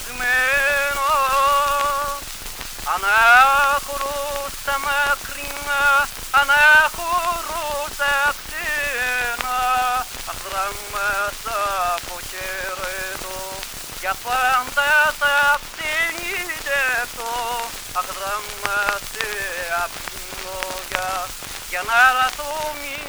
ορθισμένος. Ανάχωρουσα μακρινά, ανάχωρουσα ξένα, αχδράμμασα από χαιρετώ, για πάντα θα ξενιδευτώ, αχδράμμασε απ' την λόγια, για να ραθώ